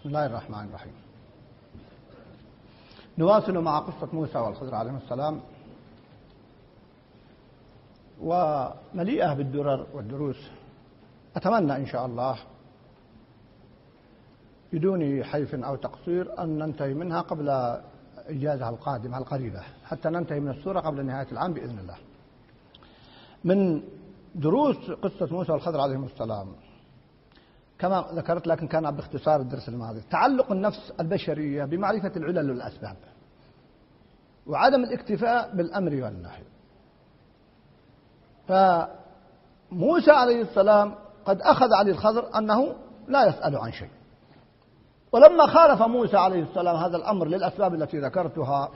الله الرحمن الرحيم. نواصل مع قصة موسى والخضر عليهم السلام، ومليئة بالدرر والدروس. أتمنى إن شاء الله بدون حيف أو تقصير أن ننتهي منها قبل إجازة القادمة القريبة، حتى ننتهي من السورة قبل نهاية العام بإذن الله. من دروس قصة موسى والخضر عليهم السلام كما ذكرت، لكن كان باختصار الدرس الماضي، تعلق النفس البشرية بمعرفة العلل والأسباب، وعدم الاكتفاء بالأمر والنهي. فموسى عليه السلام قد أخذ على الخضر أنه لا يسأل عن شيء، ولما خالف موسى عليه السلام هذا الأمر للأسباب التي ذكرتها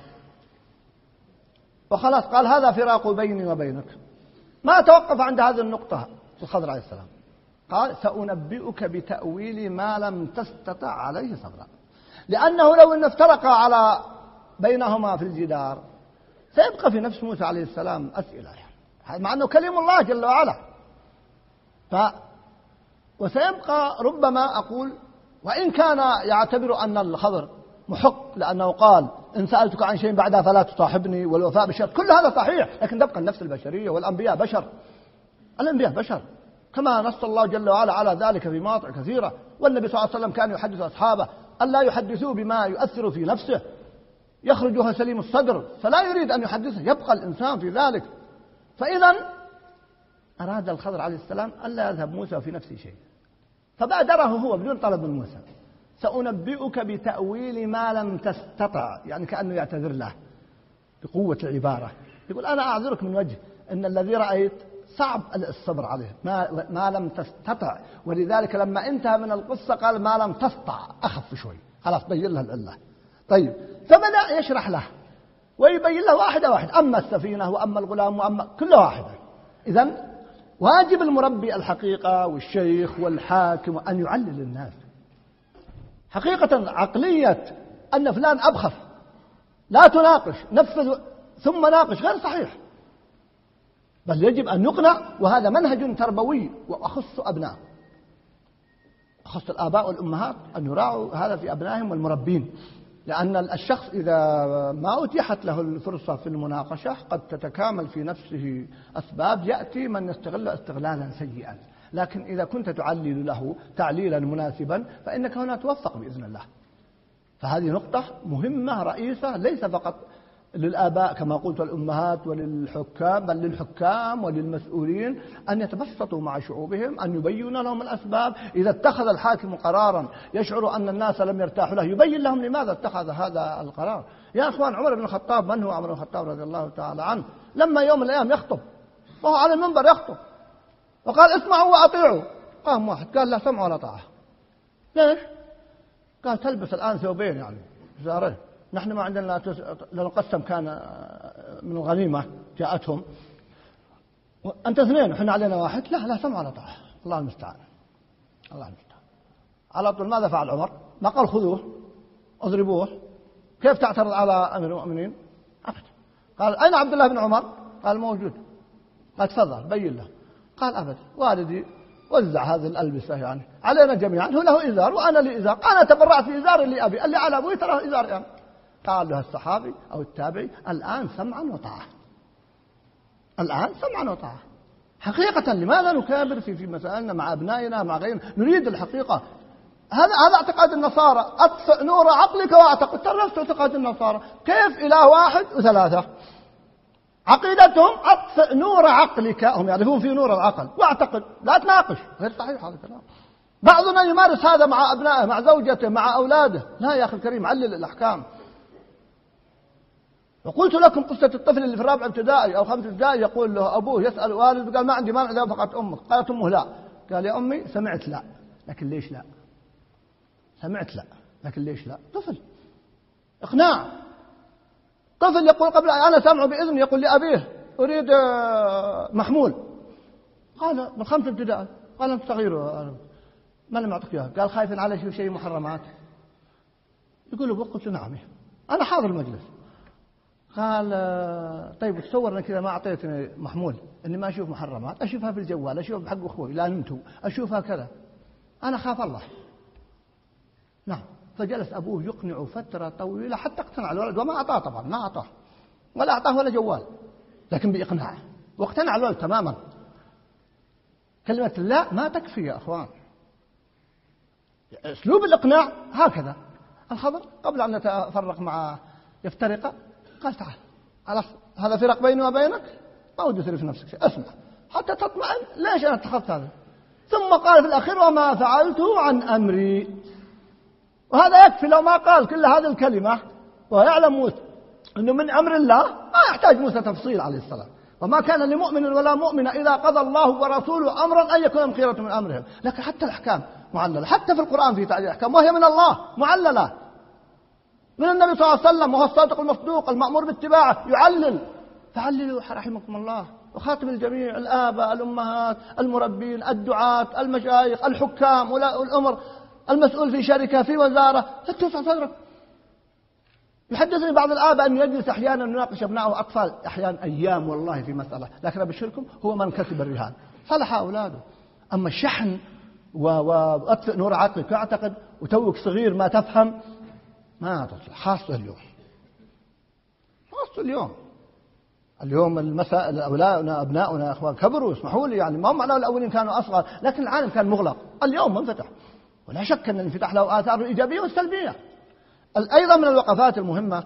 وخلاص قال هذا فراق بيني وبينك، ما توقف عند هذه النقطة الخضر عليه السلام، قال سأنبئك بتأويل ما لم تستطع عليه صبرا، لأنه لو أن افترقا على بينهما في الجدار سيبقى في نفس موسى عليه السلام أسئلة، مع أنه كلم الله جل وعلا، وسيبقى ربما أقول وإن كان يعتبر أن الخضر محق لأنه قال إن سألتك عن شيء بعدها فلا تصاحبني والوفاء بالشرط، كل هذا صحيح، لكن تبقى النفس البشرية والأنبياء بشر، الأنبياء بشر كما نص الله جل وعلا على ذلك في مواضع كثيرة. والنبي صلى الله عليه وسلم كان يحدث أصحابه ألا يحدثوا بما يؤثر في نفسه يخرجها سليم الصدر، فلا يريد أن يحدثه، يبقى الإنسان في ذلك. فإذا أراد الخضر عليه السلام ألا يذهب موسى في نفسه شيء، فبادره هو بدون طلب من موسى، سأنبئك بتأويل ما لم تستطع، يعني كأنه يعتذر له بقوة العبارة، يقول أنا أعذرك من وجه أن الذي رأيت صعب الصبر عليه، ما لم تستطع، ولذلك لما انتهى من القصة قال ما لم تستطع، أخف شوي، خلاص بين له العلة. طيب فبدأ يشرح له ويبين له واحدة واحدة، أما السفينة وأما الغلام وأما كل واحدة. إذن واجب المربي الحقيقة والشيخ والحاكم أن يعلل الناس حقيقة عقلية أن فلان أبخف لا تناقش، نفذ ثم ناقش، غير صحيح، بل يجب أن يقنع، وهذا منهج تربوي. وأخص أبناء، أخص الآباء والأمهات أن يراعوا هذا في أبنائهم والمربين، لأن الشخص إذا ما أتيحت له الفرصة في المناقشة قد تتكامل في نفسه أسباب يأتي من يستغل استغلالا سيئا، لكن إذا كنت تعلل له تعليلا مناسبا فإنك هنا توفق بإذن الله. فهذه نقطة مهمة رئيسة، ليس فقط للآباء كما قلت والأمهات وللحكام، بل للحكام وللمسؤولين أن يتبسطوا مع شعوبهم، أن يبينوا لهم الأسباب. إذا اتخذ الحاكم قرارا يشعر أن الناس لم يرتاحوا له يبين لهم لماذا اتخذ هذا القرار. يا أخوان، عمر بن الخطاب، من هو عمر بن الخطاب رضي الله تعالى عنه، لما يوم من الأيام يخطب وهو على المنبر يخطب وقال اسمعوا وأطيعوا، قام واحد قال لا سمع ولا طاعة. ليش؟ قال تلبس الآن ثوبين، يعني زارين، نحن ما عندنا لنقسم، كان من الغنيمة جاءتهم، أنت اثنين وحنا علينا واحد، لا سمع ولا طاعة، الله المستعان، الله المستعان. على طول ماذا فعل عمر؟ ما قال خذوه اضربوه، كيف تعترض على أمير المؤمنين؟ أبدا. قال أين عبد الله بن عمر؟ قال موجود. قال تفضل بين له. قال أبدا، والدي وزع هذه الألبسة يعني علينا جميعا، هو له إزار وأنا لي إزار، أنا تبرعت في إزار اللي أبي، اللي على أبوي ترى إزار يعني. قال له الصحابي أو التابعي الآن سمعا وطاعة، الآن سمعا وطاعة حقيقة. لماذا نكابر في مسائلنا مع أبنائنا مع غيرنا؟ نريد الحقيقة. هذا اعتقاد النصارى، أطفئ نور عقلك واعتقد، ترى نفس اعتقاد النصارى، كيف إله واحد وثلاثة؟ عقيدتهم أطفئ نور عقلك، هم يعرفون في نور العقل، واعتقد، لا تناقش، غير صحيح هذا الكلام. بعضنا يمارس هذا مع أبنائه مع زوجته مع أولاده، لا يا أخي الكريم، علل الأحكام. وقلت لكم قصة الطفل اللي في الرابع ابتدائي أو خمس ابتدائي، يقول له أبوه يسأل والده، قال ما عندي مانع إذا وافقت أمك، قالت أمه لا، قال يا أمي سمعت لا، لكن ليش لا؟ سمعت لا لكن ليش لا؟ طفل، إقناع. طفل يقول قبل أنا سامعه بإذن، يقول لأبيه أريد محمول، قال بالخمس ابتدائي، قال أنت صغير ما لم أعطيك إياه، قال خايف على شيء محرمات، يقول له قلت نعم أنا حاضر المجلس. قال طيب تصور كذا ما أعطيتني محمول، إني ما أشوف محرمات، أشوفها في الجوال، أشوفها بحق أخوي لا نمتوا، أشوفها كذا، أنا خاف الله. نعم فجلس أبوه يقنع فترة طويلة حتى اقتنع الولد، وما أعطاه طبعا، ما أعطاه ولا أعطاه ولا جوال، لكن بإقناعه، واقتنع الولد تماما. كلمة لا ما تكفي يا أخوان، أسلوب الإقناع هكذا. الخضر قبل أن يتفرق مع يفترق قال تعال، خلاص هذا فرق بيني وبينك، ما ودي يصير في نفسك شيء، اسمع حتى تطمئن ليش أنا اتخذت هذا. ثم قال في الأخير وما فعلته عن أمري. وهذا يكفي، لو ما قال كل هذه الكلمة ويعلم موسى أنه من أمر الله ما يحتاج موسى تفصيل عليه السلام. وما كان لمؤمن ولا مؤمنة إذا قضى الله ورسوله أمرا أن يكون خيرة من أمرهم. لكن حتى الأحكام معللة، حتى في القرآن في تعليل الأحكام وهي من الله معللة من النبي صلى الله عليه وسلم، وهو الصادق المصدوق المأمور باتباعه، يعلل. فعللوا رحمكم الله. وخاتم الجميع الآباء الأمهات المربين الدعاة المشايخ الحكام ولاء الأمر المسؤول في شركة في وزارة، لا توسع صدرك. يحدثني بعض الآباء أن يجلس أحيانا يناقش أبنائه أطفال أحيانا أيام والله في مسألة، لكن أبشركم هو من كسب الرهان صلح أولاده. أما الشحن وأطفئ نور عقلك أعتقد وتوك صغير ما تفهم ما تصلح، خاصة اليوم، خاصة اليوم المسائل أولادنا أبناؤنا يا أخوان كبروا، اسمحوا لي يعني ما هم معناه الأولين كانوا أصغر، لكن العالم كان مغلق، اليوم منفتح، ولا شك أن الانفتاح له آثار الإيجابية والسلبية. أيضا من الوقفات المهمة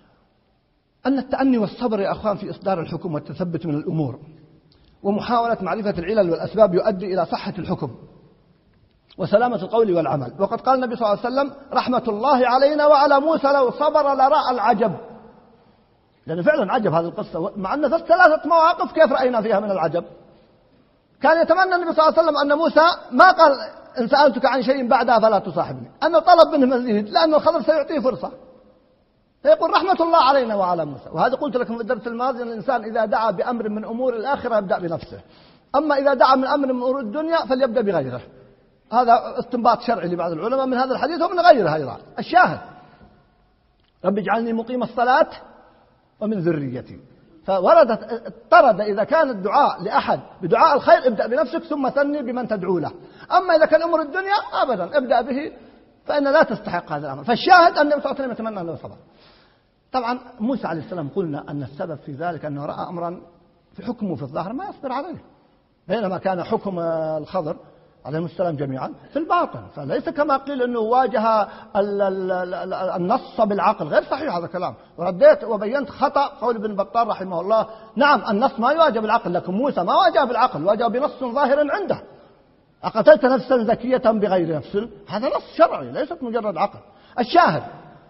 أن التأني والصبر يا أخوان في إصدار الحكم والتثبت من الأمور ومحاولة معرفة العلل والأسباب يؤدي إلى صحة الحكم وسلامة القول والعمل. وقد قال النبي صلى الله عليه وسلم رحمة الله علينا وعلى موسى لو صبر لرأى العجب. لأن فعلا عجب هذه القصة، مع أن في 3 مواقف كيف رأينا فيها من العجب. كان يتمنى النبي صلى الله عليه وسلم أن موسى ما قال إن سألتك عن شيء بعدها فلا تصاحبني، أنه طلب منه مزيد لأن الخضر سيعطيه فرصة، فيقول رحمة الله علينا وعلى موسى. وهذا قلت لكم في الدرس الماضي أن الإنسان إذا دعا بأمر من أمور الآخرة يبدأ بنفسه، أما إذا دعا من أمر من أمور الدنيا فليبدأ بغيره. هذا استنباط شرعي لبعض العلماء من هذا الحديث ومن غيره أيضا. الشاهد رب اجعلني مقيم الصلاة ومن ذريتي. فوردت اضطرد إذا كان الدعاء لأحد بدعاء الخير ابدأ بنفسك ثم ثني بمن تدعو له، أما إذا كان أمر الدنيا أبدا ابدأ به فإن لا تستحق هذا الأمر. فالشاهد أن النبي صلى الله عليه وسلم يتمنى أنه صبر. طبعا موسى عليه السلام قلنا أن السبب في ذلك أنه رأى أمرا في حكمه في الظاهر ما يصبر عليه، بينما كان حكم الخضر عليهم السلام جميعا في الباطن. فليس كما قيل أنه واجه النص بالعقل، غير صحيح هذا الكلام. ورديت وبينت خطأ قول ابن بطال رحمه الله، نعم النص ما يواجه بالعقل، لكن موسى ما واجه بالعقل، واجه بنص ظاهر عنده. أقتلت نفسا زكية بغير نفس، هذا نص شرعي ليست مجرد عقل. الشاهد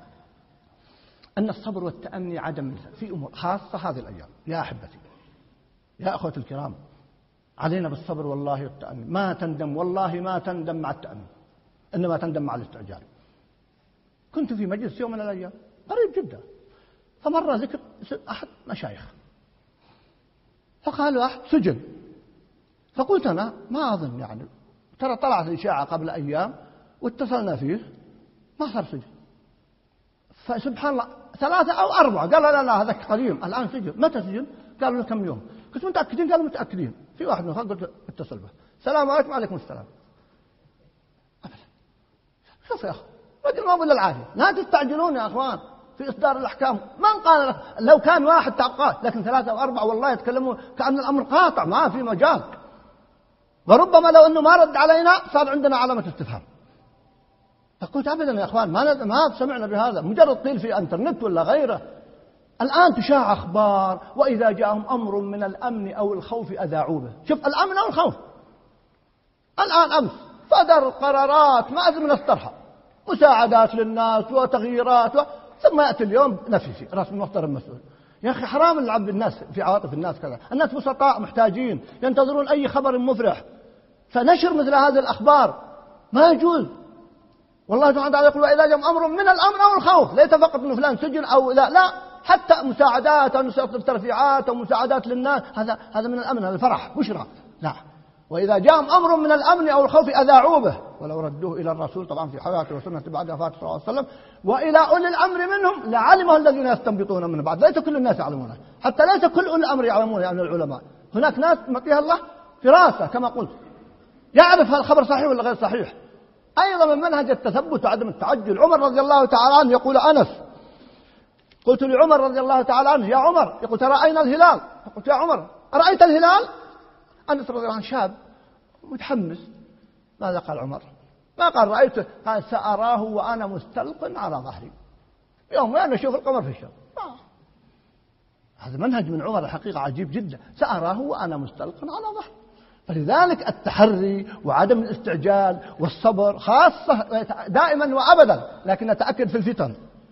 أن الصبر والتأني عدم في أمور خاصة هذه الأيام يا أحبتي يا أخوتي الكرام، علينا بالصبر والله والتأني. ما تندم والله ما تندم مع التأني، إنما تندم مع الاستعجال. كنت في مجلس يوم من الأيام قريب جدا، فمر ذكر أحد مشايخ فقالوا أحد سجن، فقلت أنا ما أظن يعني ترى طلعت الإشاعة قبل أيام واتصلنا فيه ما صار سجن. فسبحان الله 3 أو 4 قال لا هذا قديم الآن سجن. متى سجن؟ قالوا له كم يوم. قلت متأكدين؟ قالوا متأكدين. في واحد من الخلق قلت اتصل به، السلام عليكم. وعليكم السلام. أبدا. شوف يا أخي رجل ما بل العافية، لا تستعجلون يا أخوان في إصدار الأحكام. من قال لو كان واحد تعقاد، لكن 3 أو 4 والله يتكلمون كأن الأمر قاطع ما في مجال. وربما لو أنه ما رد علينا صار عندنا علامة استفهام. فقلت أبدا يا أخوان ما سمعنا بهذا، مجرد قيل في أنترنت ولا غيره. الآن تشاع أخبار وإذا جاءهم أمر من الأمن أو الخوف أذاعوا به. شوف الأمن أو الخوف الآن أمس صدر قرارات ما أدري من استرها، مساعدات للناس وتغييرات ثم يأتي اليوم نفسي رأس المحترم مسؤول. يا أخي حرام نلعب بالناس في عواطف الناس كذا. الناس بسطاء محتاجين ينتظرون أي خبر مفرح، فنشر مثل هذه الأخبار ما يجوز. والله سبحانه وتعالى يقول وإذا جاء أمر من الأمن أو الخوف، ليس فقط أن فلان سجن أو لا حتى مساعدات أو ترفيعات أو مساعدات للناس، هذا من الأمن، هذا الفرح بشرى. لا، وإذا جاء أمر من الأمن أو الخوف أذاعوا به ولو ردوه إلى الرسول طبعا في حياته وسنة بعد وفاته صلى الله عليه وسلم وإلى أولي الأمر منهم لعلمه الذين يستنبطون من بعد. ليس كل الناس يعلمونه، حتى ليس كل أولي الأمر يعلمونه يعني العلماء. هناك ناس مطيها الله فراسة كما قلت، يعرف هل الخبر صحيح ولا غير صحيح. أيضا من منهج التثبت وعدم التعجل. عمر رضي الله تعالى عنه يقول أنس: قلت لعمر رضي الله تعالى عنه: يا عمر، يقول رأينا الهلال. قلت: يا عمر أرأيت الهلال؟ أنس رضي الله عنه شاب متحمس. ماذا قال عمر؟ ما قال رأيته، قال: سأراه وأنا مستلق على ظهري، يوم وين أشوف القمر في الشام. هذا منهج من عمر الحقيقة عجيب جدا، سأراه وأنا مستلق على ظهري. فلذلك التحري وعدم الاستعجال والصبر خاصة دائما وأبدا، لكن نتأكد في الفتن.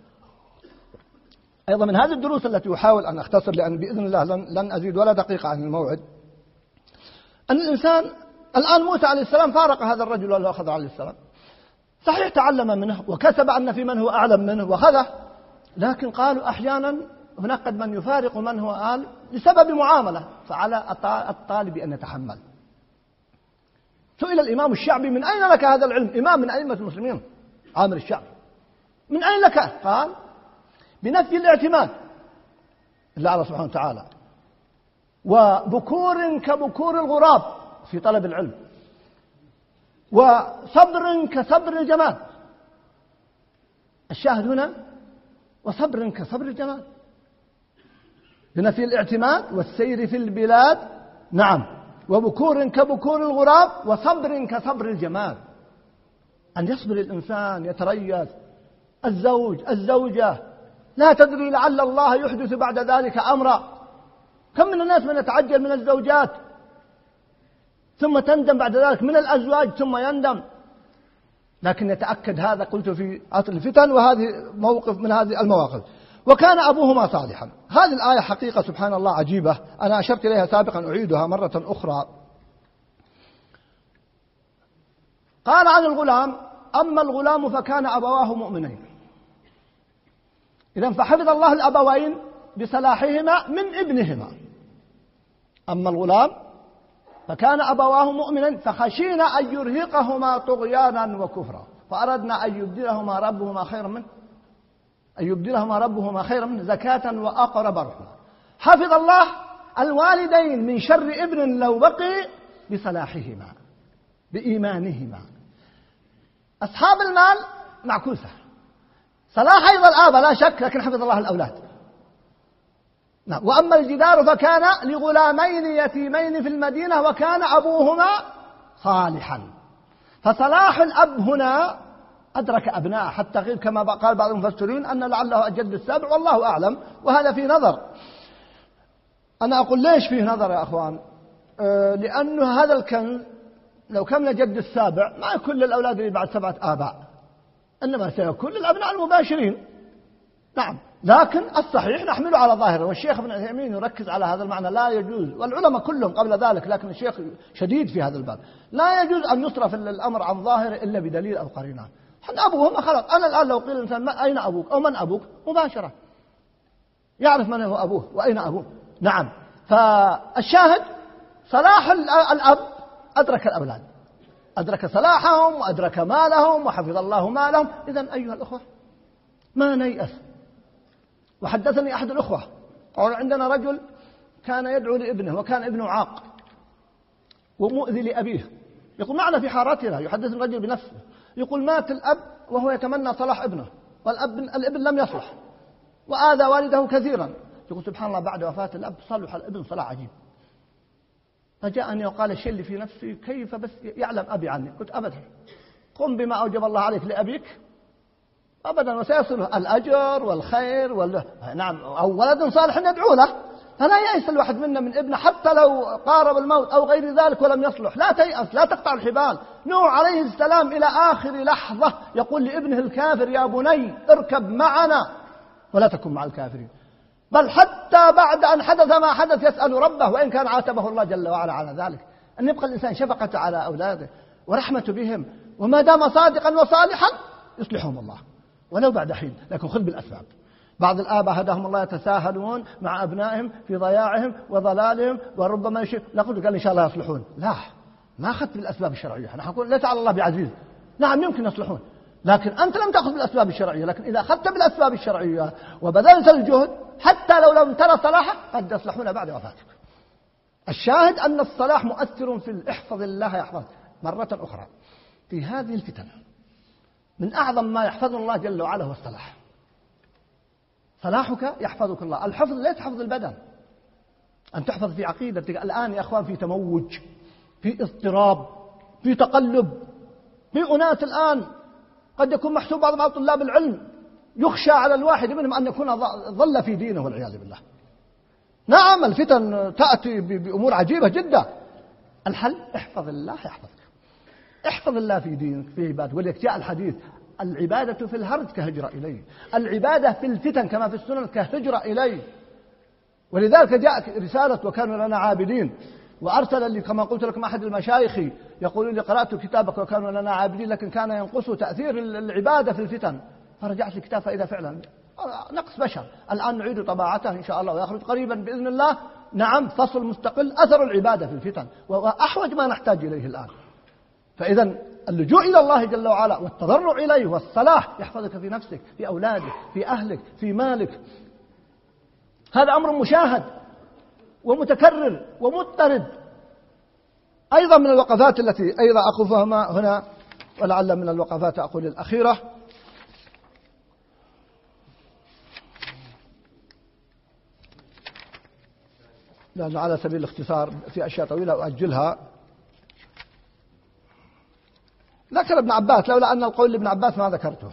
أيضا من هذه الدروس التي أحاول أن أختصر، لأن بإذن الله لن أزيد ولا دقيقة عن الموعد، أن الإنسان الآن موسى عليه السلام فارق هذا الرجل وله أخذ عليه السلام، صحيح تعلم منه وكسب أن في من هو أعلم منه وخذه، لكن قالوا أحيانا هناك قد من يفارق من هو أعلم لسبب معاملة، فعلى الطالب أن يتحمل. سئل الإمام الشعبي: من أين لك هذا العلم؟ إمام من أئمة المسلمين، عامر الشعبي، من أين لك؟ قال: بنفي الاعتماد إلا على سبحانه وتعالى، وبكور كبكور الغراب في طلب العلم، وصبر كصبر الجمال. الشاهد هنا: وصبر كصبر الجمال، بنفي الاعتماد والسير في البلاد، نعم، وبكور كبكور الغراب، وصبر كصبر الجمال. أن يصبر الإنسان، يتريث. الزوج، الزوجة، لا تدري لعل الله يحدث بعد ذلك أمرا. كم من الناس من يتعجل من الزوجات ثم تندم بعد ذلك، من الأزواج ثم يندم. لكن يتأكد هذا، قلت في عصر الفتن، وهذه موقف من هذه المواقف. وكان أبوهما صالحا. هذه الآية حقيقة سبحان الله عجيبة، أنا أشرت إليها سابقا، أعيدها مرة أخرى. قال عن الغلام: أما الغلام فكان أبواه مؤمنين. إذن فحفظ الله الأبوين بصلاحهما من ابنهما. أما الغلام فكان أبواه مؤمنين فخشينا أن يرهقهما طغيانا وكفرا فأردنا أن يبدلهما ربهما خيرا منه زكاة وأقرب رحمة. حفظ الله الوالدين من شر ابن لو بقي بصلاحهما بإيمانهما. أصحاب المال معكوسة، صلاح أيضا الآباء لا شك، لكن حفظ الله الأولاد. وأما الجدار فكان لغلامين يتيمين في المدينة وكان أبوهما صالحا. فصلاح الأب هنا أدرك أبناءه، حتى غير كما قال بعض المفسرين أن لعله الجد السابع، والله أعلم، وهذا في نظر. أنا أقول ليش فيه نظر يا أخوان؟ لأنه هذا الكنز لو كان الجد السابع ما يكون للأولاد اللي بعد 7 آباء، إنما سيكون للأبناء المباشرين. نعم، لكن الصحيح نحمله على ظاهره، والشيخ ابن عثيمين يركز على هذا المعنى. لا يجوز، والعلماء كلهم قبل ذلك، لكن الشيخ شديد في هذا الباب، لا يجوز أن يصرف الأمر عن ظاهره إلا بدليل أو قرينة. أبوهم خلاص. أنا الآن لو قيل الإنسان أين أبوك أو من أبوك، مباشرة يعرف من هو أبوه وأين أبوه. نعم، فالشاهد صلاح الأب أدرك الأولاد، أدرك صلاحهم وأدرك مالهم وحفظ الله مالهم. إذن أيها الأخوة ما نيأس. وحدثني أحد الأخوة قال: عندنا رجل كان يدعو لابنه وكان ابنه عاق ومؤذي لأبيه. يقول: معنا في حارتنا، يحدث الرجل بنفسه، يقول: مات الأب وهو يتمنى صلاح ابنه، والابن لم يصلح وآذى والده كثيرا. يقول: سبحان الله، بعد وفاة الأب صلح الابن صلاح عجيب. فجاءني وقال: الشيء اللي في نفسي كيف بس يعلم أبي عني. قلت: أبدا، قم بما أوجب الله عليك لأبيك أبدا، وسيصله الأجر والخير نعم، أو ولد صالح يدعو له. فلا يأس الواحد منا من ابنه حتى لو قارب الموت أو غير ذلك ولم يصلح. لا تيأس، لا تقطع الحبال. نوح عليه السلام إلى آخر لحظة يقول لابنه الكافر: يا بني اركب معنا ولا تكن مع الكافرين. بل حتى بعد أن حدث ما حدث يسأل ربه، وإن كان عاتبه الله جل وعلا على ذلك، أن يبقى الإنسان شفقة على أولاده ورحمة بهم، وما دام صادقا وصالحا يصلحهم الله ولو بعد حين. لكن خذ بالأسباب. بعض الآباء هداهم الله يتساهلون مع أبنائهم في ضياعهم وضلالهم، وربما لا قل إن شاء الله يصلحون. لا، ما أخذت بالأسباب الشرعية. أنا أقول ليس على الله بعزيز. نعم يمكن يصلحون، لكن أنت لم تأخذ بالأسباب الشرعية. لكن إذا أخذت بالأسباب الشرعية وبذلت الجهد حتى لو لم ترى صلاحك قد يصلحون بعد وفاتك. الشاهد أن الصلاح مؤثر في احفظ الله يحفظك. مرة أخرى في هذه الفتنة من أعظم ما يحفظنا الله جل وعلا هو الصلاح. صلاحك يحفظك الله. الحفظ ليس حفظ البدن، أن تحفظ في عقيدتك. الآن يا أخوان في تموج، في اضطراب، في تقلب، في أناس الآن قد يكون محسوب بعض طلاب العلم يخشى على الواحد منهم أن يكون ضل في دينه والعياذ بالله. نعم الفتن تأتي بأمور عجيبة جدا. الحل احفظ الله يحفظك، احفظ الله في دينك في عبادك. ولذلك جاء الحديث العبادة في الهرج كهجرة إليه، العبادة في الفتن كما في السنن كهجرة إليه. ولذلك جاءت رسالة وكانوا لنا عابدين، وأرسل لي كما قلت لكم أحد المشايخ يقول لي قرأت كتابك وكانوا لنا عابدين، لكن كان ينقصه تأثير العبادة في الفتن. فرجعت الكتاب فإذا فعلا نقص بشر. الآن نعيد طباعته إن شاء الله ويخرج قريبا بإذن الله. نعم فصل مستقل أثر العبادة في الفتن، وأحوج ما نحتاج إليه الآن. فإذا اللجوء إلى الله جل وعلا والتضرع إليه والصلاح يحفظك في نفسك، في أولادك، في أهلك، في مالك. هذا أمر مشاهد ومتكرر ومضطرد. أيضا من الوقفات التي أيضا أقفها هنا، ولعل من الوقفات أقول الأخيرة، لأنه على سبيل الاختصار في أشياء طويلة أؤجلها. ذكر ابن عباس، لولا أن القول لابن عباس ما ذكرته.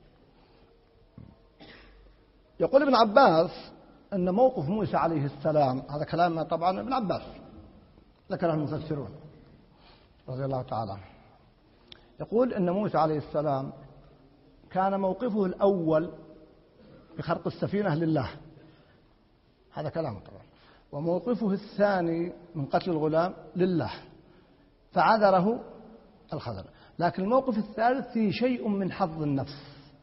يقول ابن عباس أن موقف موسى عليه السلام، هذا كلام طبعا ابن عباس ذكره المفسرون رضي الله تعالى عنه، يقول أن موسى عليه السلام كان موقفه الأول بخرق السفينة لله، هذا كلامه طبعا، وموقفه الثاني من قتل الغلام لله فعذره الخضر. لكن الموقف الثالث فيه شيء من حظ النفس،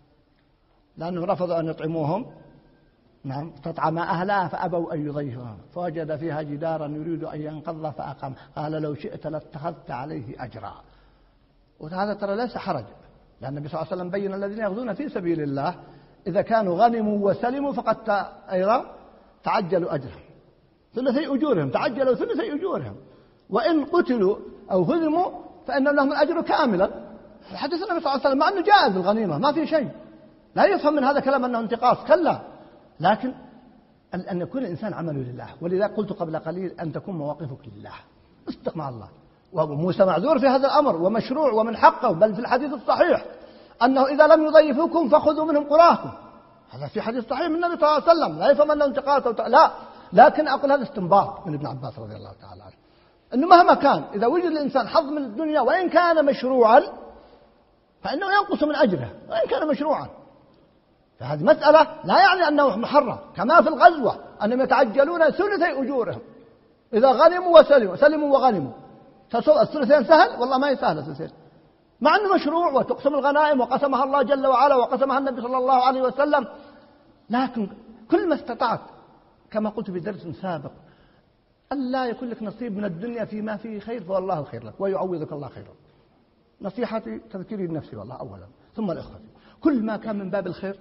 لأنه رفضوا أن يطعموهم، نعم، فطعم أهلها فأبوا أن يضيفوهم، فوجد فيها جدارا يريد أن ينقض فأقام، قال لو شئت لاتخذت عليه أجرا. وهذا ترى ليس حرج، لأن النبي صلى الله عليه وسلم بين الذين يغزون في سبيل الله إذا كانوا غنموا وسلموا فقد أيضا تعجلوا أجرهم، ثلثي أجورهم، تعجلوا ثلثي أجورهم، وإن قتلوا أو هزموا فإن لهم الأجر كاملا. الحديث النبي صلى الله عليه وسلم مع أنه جائز الغنيمة ما في شيء، لا يفهم من هذا كلام أنه انتقاص، كلا، لكن أن يكون الإنسان عمله لله. ولذا قلت قبل قليل أن تكون مواقفك لله، اصدق مع الله. وموسى معذور في هذا الأمر ومشروع ومن حقه، بل في الحديث الصحيح أنه إذا لم يضيفوكم فخذوا منهم قراكم، هذا في حديث صحيح من النبي صلى الله عليه وسلم، لا يفهم أنه انتقاص لا، لكن أقول هذا استنباط من ابن عباس رضي الله تعالى عنه، أنه مهما كان إذا وجد الإنسان حظ من الدنيا وإن كان مشروعا فإنه ينقص من أجره وإن كان مشروعا. فهذه مسألة لا يعني أنه محرم، كما في الغزوة أنهم يتعجلون ثلثي أجورهم إذا غنموا وسلموا، سلموا وغنموا. الثلثين سهل؟ والله ما يسهل الثلثين، مع أنه مشروع وتقسم الغنائم وقسمها الله جل وعلا وقسمها النبي صلى الله عليه وسلم، لكن كل ما استطعت كما قلت في درس سابق ألا يكون لك نصيب من الدنيا فيما فيه خير فوالله خير لك ويعوضك الله خيرا. نصيحتي تذكيري بنفسي والله أولا ثم الإخوة، كل ما كان من باب الخير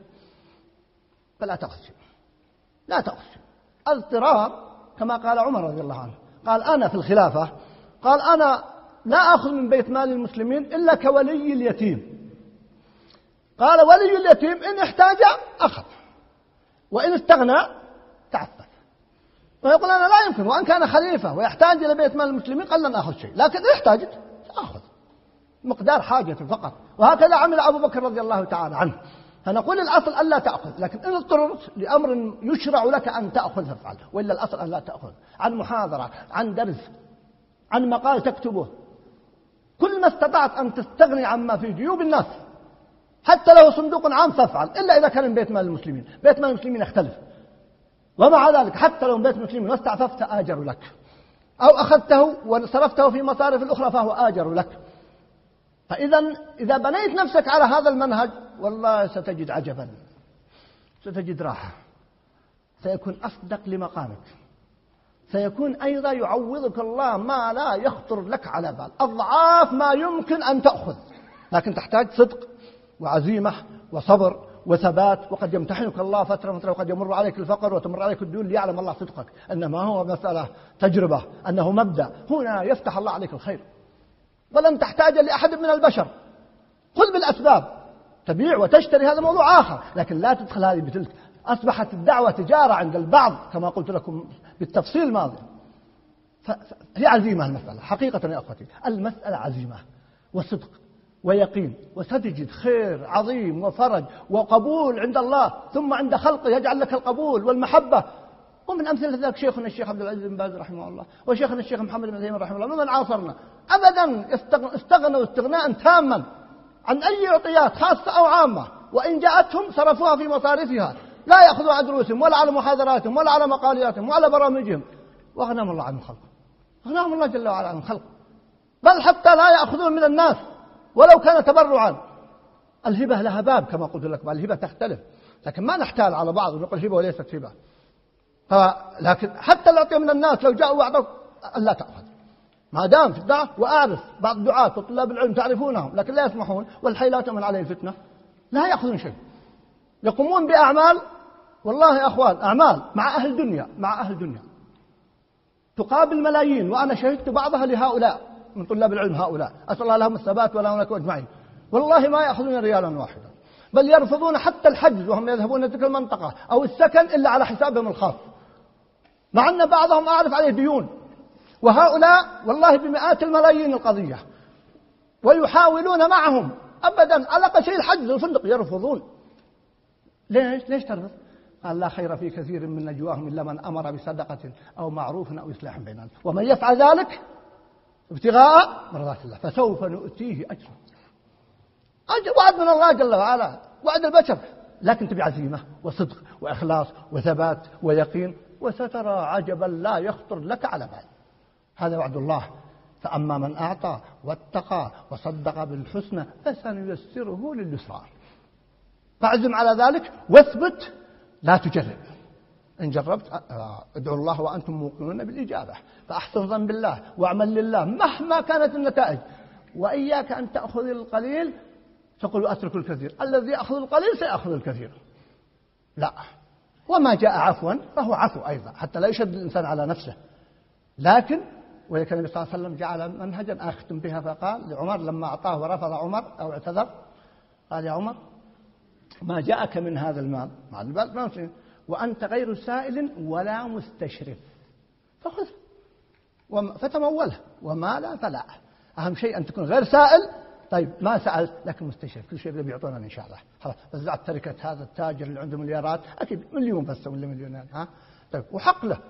فلا تأخذ شيء، لا تأخذ شيء. اضطرار كما قال عمر رضي الله عنه، قال أنا في الخلافة، قال أنا لا أخذ من بيت مال المسلمين إلا كولي اليتيم. قال ولي اليتيم إن احتاج أخذ وإن استغنى تعفف. ويقول أنا لا يمكن، وأن كان خليفة ويحتاج إلى بيت مال المسلمين قال لن أخذ شيء، لكن إن احتاجت سأخذ مقدار حاجته فقط. وهكذا عمل أبو بكر رضي الله تعالى عنه. فنقول الأصل ألا تأخذ، لكن إن اضطررت لأمر يشرع لك أن تأخذ فافعل، وإلا الأصل أن لا تأخذ. عن محاضرة، عن درس، عن مقال تكتبه، كل ما استطعت أن تستغني عما في جيوب الناس حتى لو صندوق عام فافعل، إلا إذا كان من بيت مال المسلمين. بيت مال المسلمين يختلف، ومع ذلك حتى لو من بيت المسلمين واستعففت آجر لك، أو أخذته وصرفته في مصارف الأخرى فهو آجر لك. إذا بنيت نفسك على هذا المنهج والله ستجد عجبا، ستجد راحة، سيكون أصدق لمقامك، سيكون أيضا يعوضك الله ما لا يخطر لك على بال، أضعاف ما يمكن أن تأخذ، لكن تحتاج صدق وعزيمة وصبر وثبات. وقد يمتحنك الله فترة وقد يمر عليك الفقر وتمر عليك الديون ليعلم الله صدقك، أنما هو مسألة تجربة، أنه مبدأ، هنا يفتح الله عليك الخير ولن تحتاج لأحد من البشر. خذ بالأسباب تبيع وتشتري هذا موضوع آخر، لكن لا تدخل هذه بتلك. أصبحت الدعوة تجارة عند البعض كما قلت لكم بالتفصيل الماضي. هي عزيمة المسألة حقيقة يا أخوتي، المسألة عزيمة وصدق ويقين، وستجد خير عظيم وفرج وقبول عند الله، ثم عند خلقه يجعل لك القبول والمحبة. ومن أمثلة ذلك شيخنا الشيخ عبد العزيز بن باز رحمه الله، وشيخنا الشيخ محمد بن تيمية رحمه الله، ممن عاصرنا أبدا استغنوا استغناء تاما عن أي عطيات خاصة أو عامة، وإن جاءتهم صرفوها في مصارفها، لا يأخذوا على دروسهم ولا على محاضراتهم ولا على مقالياتهم ولا برامجهم، وأغناهم الله عن الخلق، أغناهم الله جل وعلا عن الخلق، بل حتى لا يأخذون من الناس ولو كان تبرعا. الهبة لها باب كما قلت لكم، الهبة تختلف، لكن ما نحتال على بعض ونقول هبة وليست هبة. لكن حتى الأعطية من الناس لو جاءوا وعدوا لا تأخذ، ما دام في الدعوة. وأعرف بعض الدعاة وطلاب العلم تعرفونهم لكن لا يسمحون، والحي لا تؤمن عليه الفتنة، لا يأخذون شيء، يقومون بأعمال والله يا أخوان، أعمال مع أهل الدنيا، مع أهل الدنيا تقابل ملايين، وأنا شهدت بعضها لهؤلاء من طلاب العلم هؤلاء، أسأل الله لهم الثبات ولا لكم أجمعين، والله ما يأخذون ريالا واحدا، بل يرفضون حتى الحجز وهم يذهبون تلك المنطقة أو السكن إلا على حسابهم الخاص، مع أن بعضهم أعرف عليه ديون، وهؤلاء والله بمئات الملايين القضية، ويحاولون معهم أبدا على أقل شيء الحجز الفندق يرفضون. ليش ترفض؟ قال لا خير في كثير من نجواهم إلا من أمر بصدقة أو معروف أو إصلاح بين الناس، ومن يفعل ذلك ابتغاء مرضات الله فسوف نؤتيه أجرا. وعد من الله جل وعلا، وعد البشر، لكن تبي عزيمة وصدق وإخلاص وثبات ويقين، وسترى عجبا لا يخطر لك على بال. هذا وعد الله. فأما من أعطى واتقى وصدق بالحسنى فسنيسره لليسرى. فاعزم على ذلك واثبت، لا تجرب. إن جربت ادعوا الله وأنتم موقنون بالإجابة، فأحسن ظن بالله واعمل لله مهما كانت النتائج. وإياك أن تأخذ القليل تقول أترك الكثير، الذي يأخذ القليل سيأخذ الكثير، لا. وما جاء عفوا فهو عفو أيضا، حتى لا يشد الإنسان على نفسه. لكن ولكن النبي صلى الله عليه وسلم جعل منهجا أختم بها، فقال لعمر لما أعطاه ورفض عمر أو اعتذر، قال يا عمر ما جاءك من هذا المال، مع البال ما مسلم، وأنت غير سائل ولا مستشرف، فخذ فتموله، وما لا فلا. أهم شيء أن تكون غير سائل، طيب ما سألت لكن مستشرف، كل شيء بيعطونا إن شاء الله. خلاص وزعت تركة هذا التاجر اللي عنده مليارات، أكيد مليون بس ولا مليونين، طيب وحق له،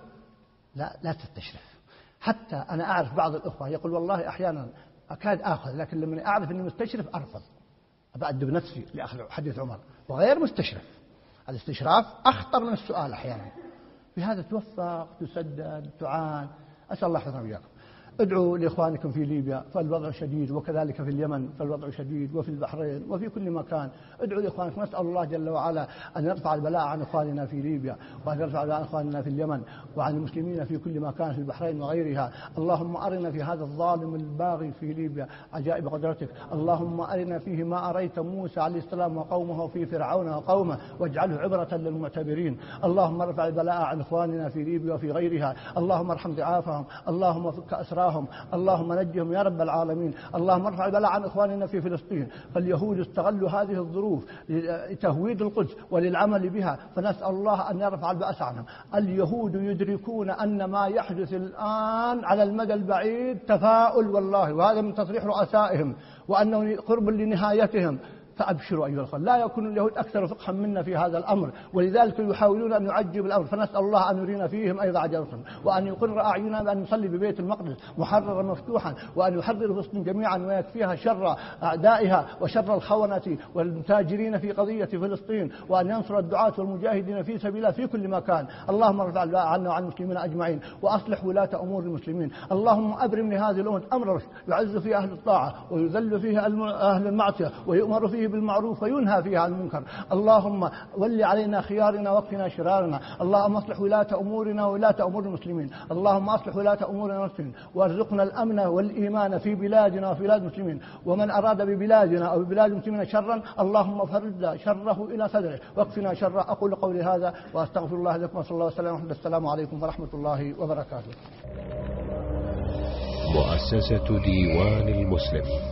لا تستشرف. حتى أنا أعرف بعض الأخوة يقول والله أحيانا أكاد آخذ، لكن لما أعرف أني مستشرف أرفض، أبعد بنفسي لأخذ حديث عمر. وغير مستشرف، الاستشراف أخطر من السؤال أحيانا. بهذا توفق، تسدد، تعان. أسأل الله يحفظنا وإياكم. ادعوا لإخوانكم في ليبيا فالوضع شديد، وكذلك في اليمن فالوضع شديد، وفي البحرين وفي كل مكان. ادعوا لإخوانكم، نسأل الله جل وعلا أن يرفع البلاء عن إخواننا في ليبيا، وأن يرفع البلاء عن إخواننا في اليمن، وعن المسلمين في كل مكان في البحرين وغيرها. اللهم أرنا في هذا الظالم الباغي في ليبيا عجائب قدرتك. اللهم أرنا فيه ما أريت موسى عليه السلام وقومه في فرعون وقومه، واجعله عبرة للمعتبرين. اللهم ارفع البلاء عن إخواننا في ليبيا وفي غيرها. اللهم ارحم ضعافهم، اللهم فك أسراهم، اللهم نجهم يا رب العالمين. اللهم ارفع البلاء عن إخواننا في فلسطين، فاليهود استغلوا هذه الظروف لتهويد القدس وللعمل بها، فنسأل الله أن يرفع البأس عنهم. اليهود يدركون أن ما يحدث الآن على المدى البعيد تفاؤل والله، وهذا من تصريح رؤسائهم، وأنه قرب لنهايتهم. فأبشروا أيها الأخوة، لا يكون اليهود أكثر فقها منا في هذا الأمر، ولذلك يحاولون أن يعجبوا الأمر. فنسأل الله أن يرينا فيهم أيضا عجلهم، وأن يقر أعيننا بأن نصلي ببيت المقدس محررا مفتوحا، وأن يحرر فلسطين جميعا ويكفيها شر أعدائها وشر الخونة والمتاجرين في قضية فلسطين، وأن ينصر الدعاة والمجاهدين في سبيل الله في كل مكان. اللهم ارفع البلاء عنا وعن المسلمين أجمعين، وأصلح ولاة أمور المسلمين. اللهم أبرم لهذه الأمة أمر رشد، يعز فيه أهل الطاعة ويذل فيه أهل المعصية، ويؤمر فيه بالمعروف وينهى فيه عن المنكر. اللهم ول علينا خيارنا واكفنا شرارنا. اللهم اصلح ولاة أمورنا وولاة أمور المسلمين. اللهم اصلح ولاة أمورنا والمسلمين، وارزقنا الأمن والإيمان في بلادنا وفي بلاد المسلمين. ومن أراد ببلادنا أو ببلاد المسلمين شرا اللهم فرد شره إلى صدره واكفنا شره. أقول قولي هذا وأستغفر الله لكم، وصلى الله وسلم على. السلام عليكم ورحمة الله وبركاته. مؤسسة ديوان المسلم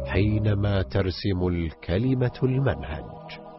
حينما ترسم الكلمة المنهج.